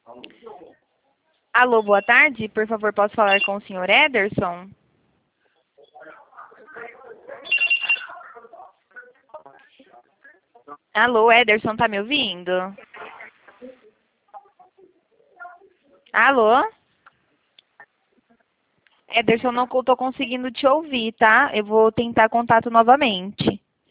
Alô, boa tarde. Por favor, posso falar com o senhor Ederson? Alô, Ederson, tá me ouvindo? Alô? Ederson, não tô conseguindo te ouvir, tá? Eu vou tentar contato novamente.